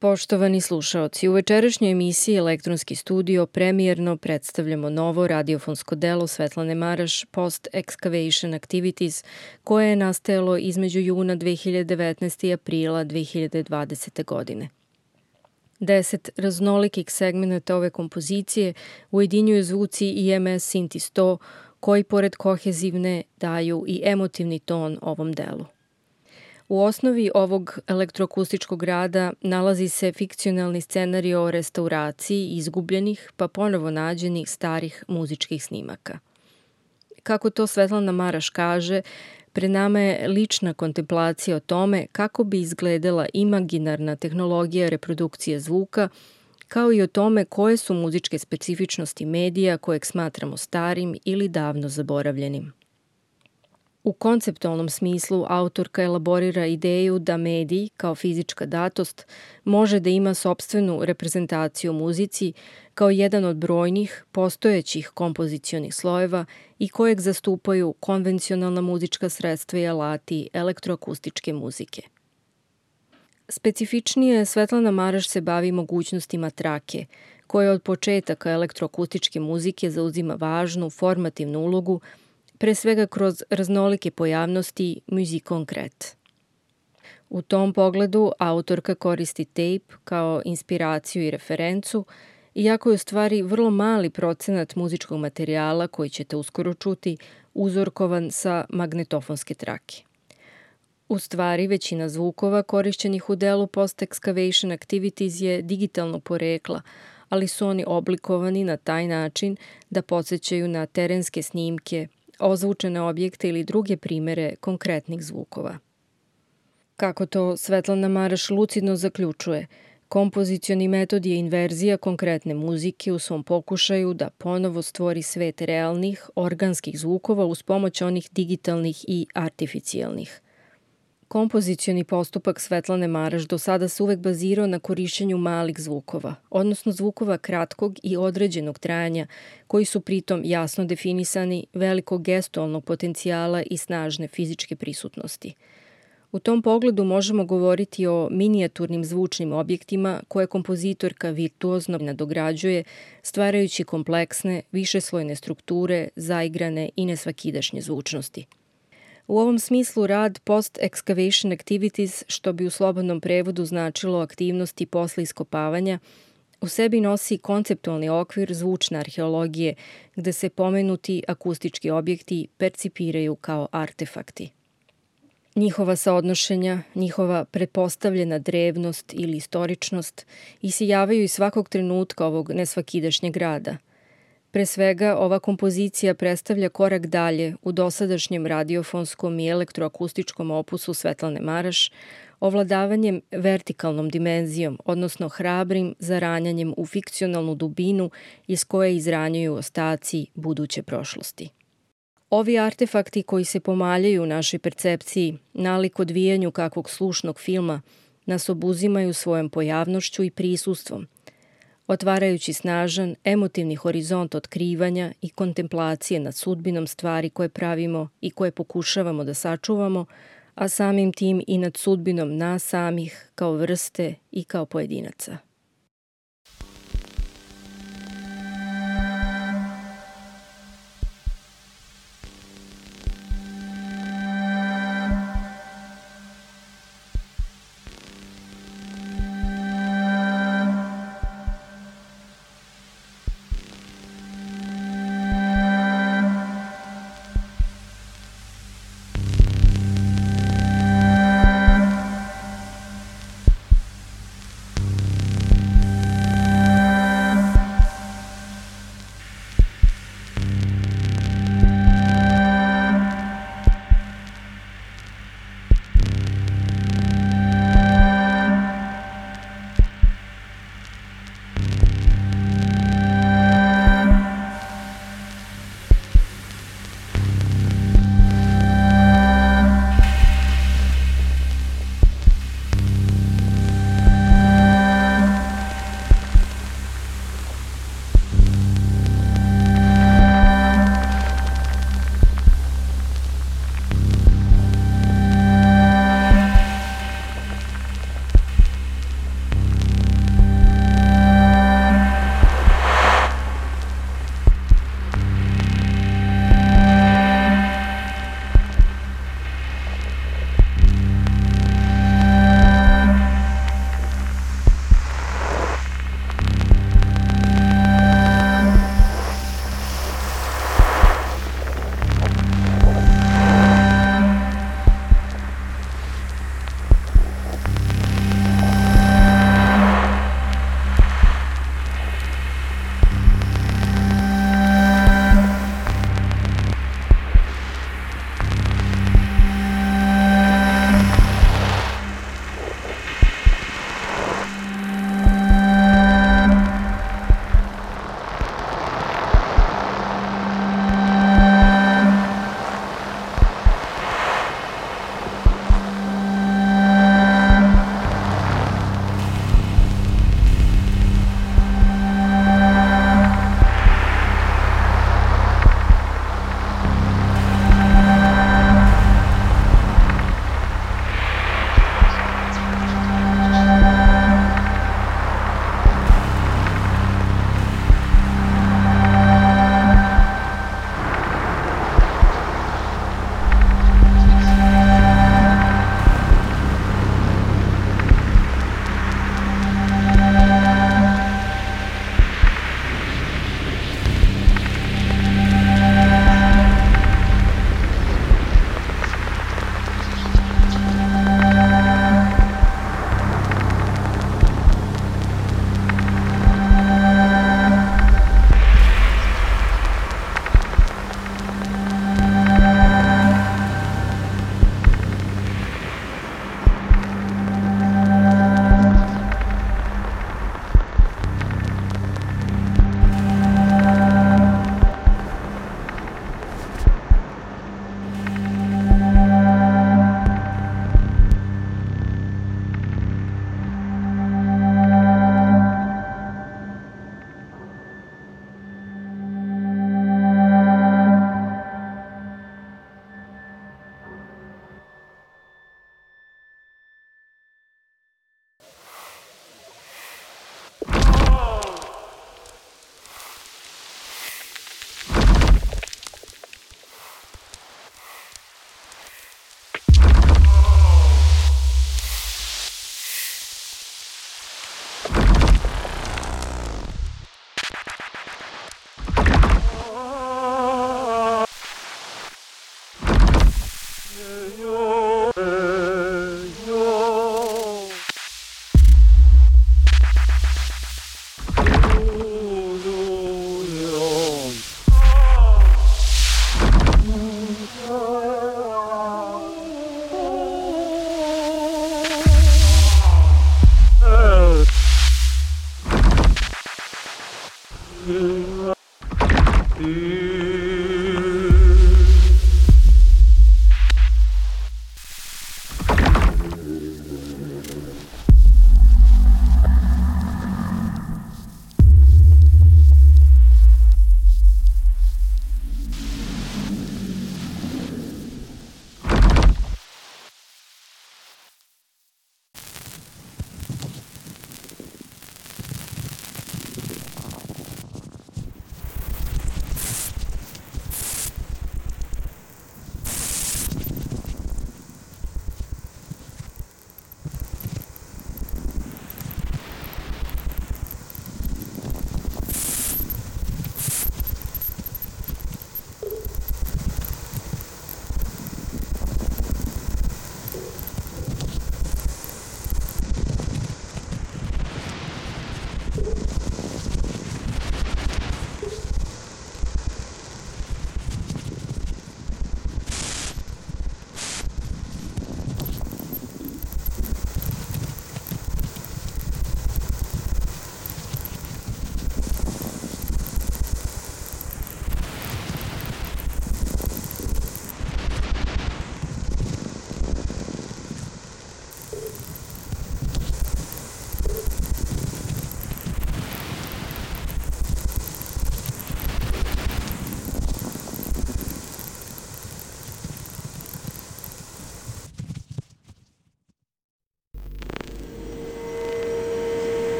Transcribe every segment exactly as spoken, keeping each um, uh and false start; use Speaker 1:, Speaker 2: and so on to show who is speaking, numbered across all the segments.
Speaker 1: Poštovani slušaoci, u večerašnjoj emisiji Elektronski studio premijerno predstavljamo novo radiofonsko delo Svetlane Maraš Post Excavation Activities, koje je nastajalo između juna dve hiljade devetnaeste. i aprila dve hiljade dvadesete. godine. Deset raznolikih segmenata ove kompozicije ujedinjuju zvuci I M S Synthi sto, koji pored kohezivne daju i emotivni ton ovom delu. U osnovi ovog elektroakustičkog rada nalazi se fikcionalni scenario o restauraciji izgubljenih pa ponovo nađenih starih muzičkih snimaka. Kako to Svetlana Maraš kaže, pred nama je lična kontemplacija o tome kako bi izgledala imaginarna tehnologija reprodukcije zvuka, kao i o tome koje su muzičke specifičnosti medija kojeg smatramo starim ili davno zaboravljenim. U konceptualnom smislu autorka elaborira ideju da medij, kao fizička datost, može da ima sopstvenu reprezentaciju u muzici kao jedan od brojnih, postojećih kompozicionih slojeva i kojeg zastupaju konvencionalna muzička sredstva i alati elektroakustičke muzike. Specifičnije, Svetlana Maraš se bavi mogućnostima trake, koja od početaka elektroakustičke muzike zauzima važnu formativnu ulogu, pre svega kroz raznolike pojavnosti musique concrète. U tom pogledu autorka koristi tape kao inspiraciju i referencu, iako je u stvari vrlo mali procenat muzičkog materijala koji ćete uskoro čuti uzorkovan sa magnetofonske trake. U stvari, većina zvukova korišćenih u delu Post Excavation Activities je digitalnog porekla, ali su oni oblikovani na taj način da podsjećaju na terenske snimke, ozvučene objekte ili druge primere konkretnih zvukova. Kako to Svetlana Maraš lucidno zaključuje, kompozicioni metod je inverzija konkretne muzike u svom pokušaju da ponovo stvori svet realnih, organskih zvukova uz pomoć onih digitalnih i artificijalnih. Kompozicioni postupak Svetlane Maraš do sada se uvek bazirao na korišćenju malih zvukova, odnosno zvukova kratkog i određenog trajanja, koji su pritom jasno definisani, velikog gestualnog potencijala i snažne fizičke prisutnosti. U tom pogledu možemo govoriti o minijaturnim zvučnim objektima koje kompozitorka virtuozno nadograđuje, stvarajući kompleksne, višeslojne strukture, zaigrane i nesvakidašnje zvučnosti. U ovom smislu rad Post Excavation Activities, što bi u slobodnom prevodu značilo aktivnosti posle iskopavanja, u sebi nosi konceptualni okvir zvučne arheologije, gde se pomenuti akustički objekti percipiraju kao artefakti. Njihova saodnošenja, njihova pretpostavljena drevnost ili istoričnost isijavaju iz svakog trenutka ovog nesvakidašnjeg rada. Pre svega, ova kompozicija predstavlja korak dalje u dosadašnjem radiofonskom i elektroakustičkom opusu Svetlane Maraš, ovladavanjem vertikalnom dimenzijom, odnosno hrabrim zaranjanjem u fikcionalnu dubinu iz koje izranjuju ostaci buduće prošlosti. Ovi artefakti koji se pomaljaju u našoj percepciji, nalik odvijanju kakvog slušnog filma, nas obuzimaju svojom pojavnošću i prisustvom, otvarajući snažan, emotivni horizont otkrivanja i kontemplacije nad sudbinom stvari koje pravimo i koje pokušavamo da sačuvamo, a samim tim i nad sudbinom nas samih kao vrste i kao pojedinaca.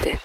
Speaker 2: Slušajte.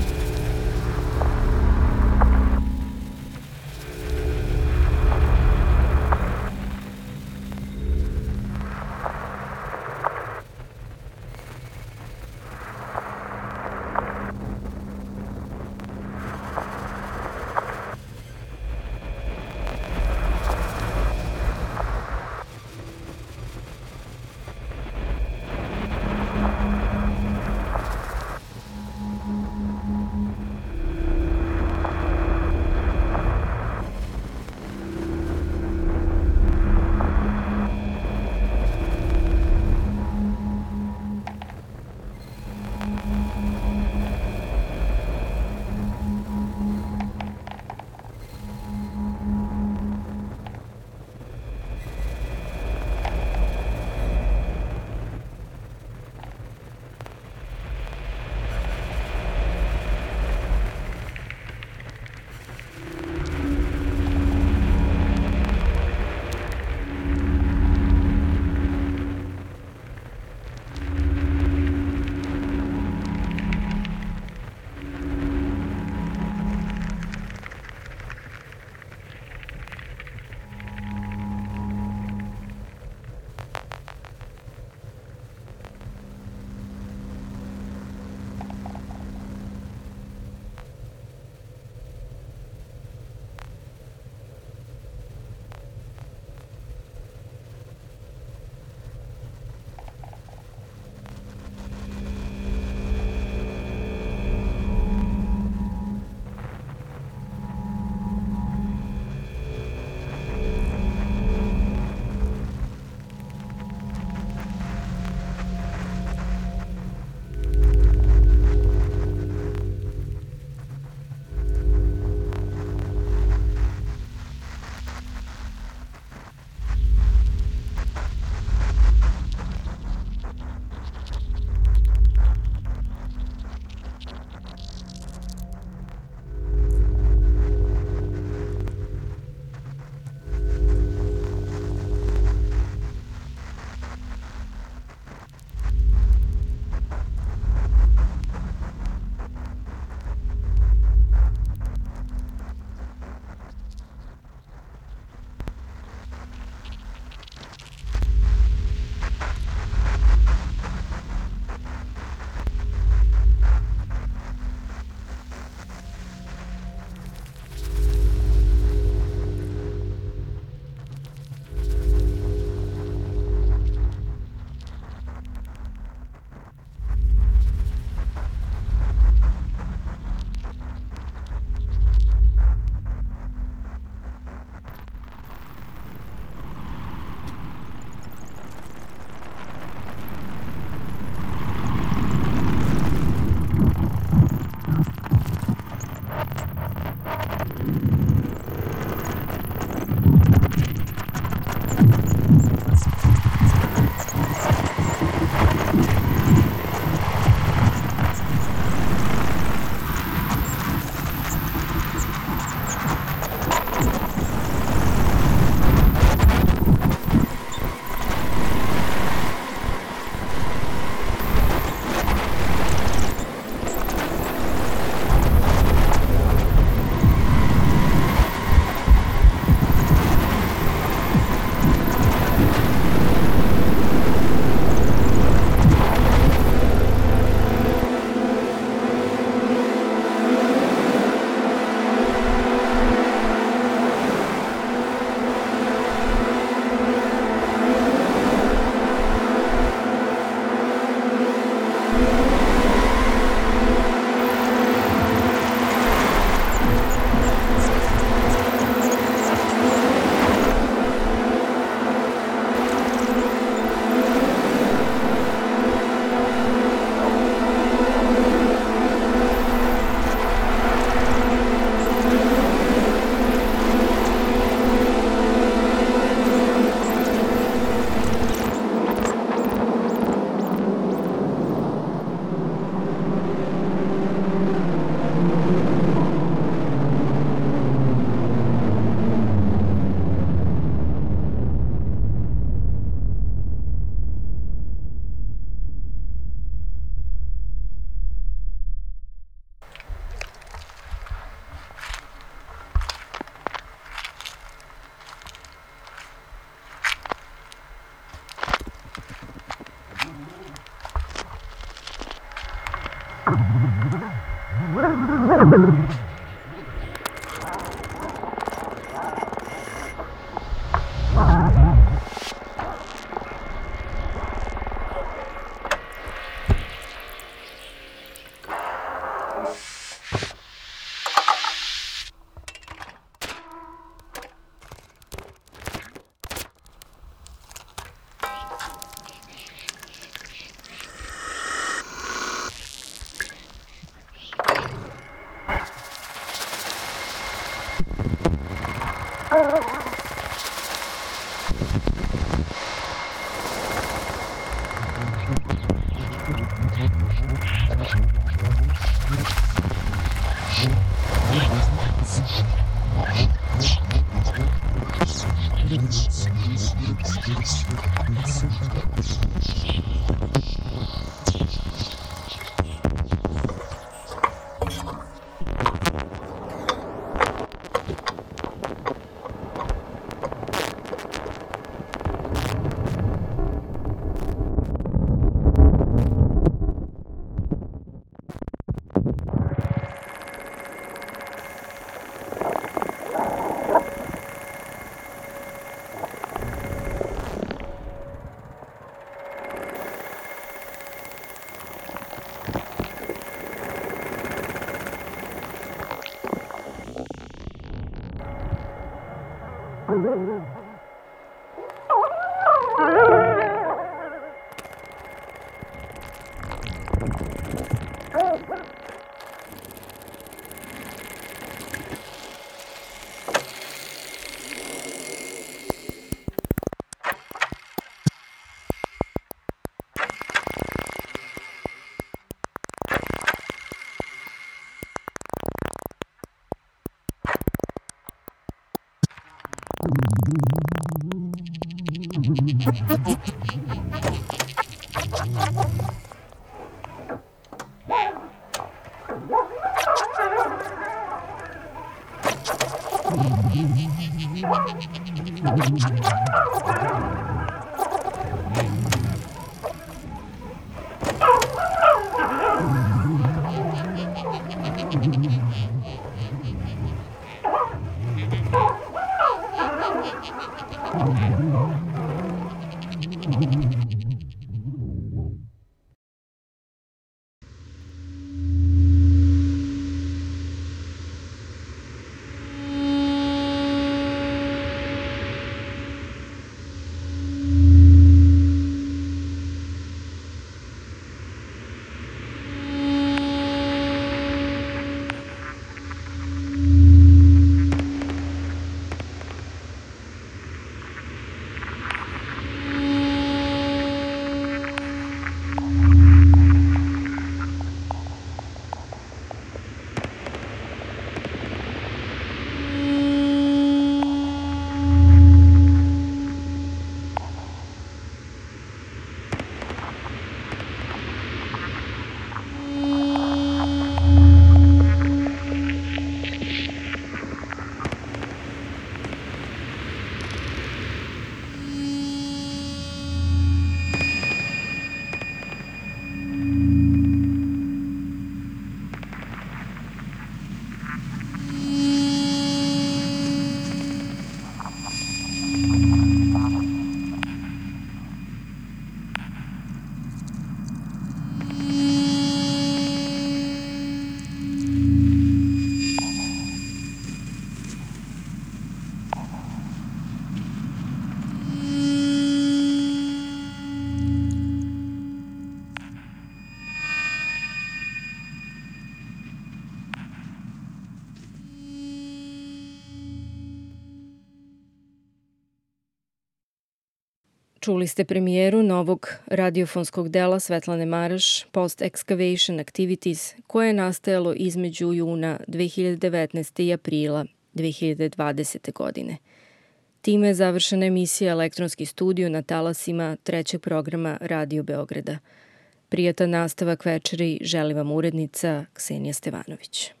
Speaker 1: Čuli ste premijeru novog radiofonskog dela Svetlane Maraš Post-Excavation Activities, koje je nastajalo između juna dve hiljade devetnaeste. i aprila dve hiljade dvadesete. godine. Time je završena emisija Elektronski studio na talasima trećeg programa Radio Beograda. Prijatan nastavak večeri želi vam urednica Ksenija Stevanović.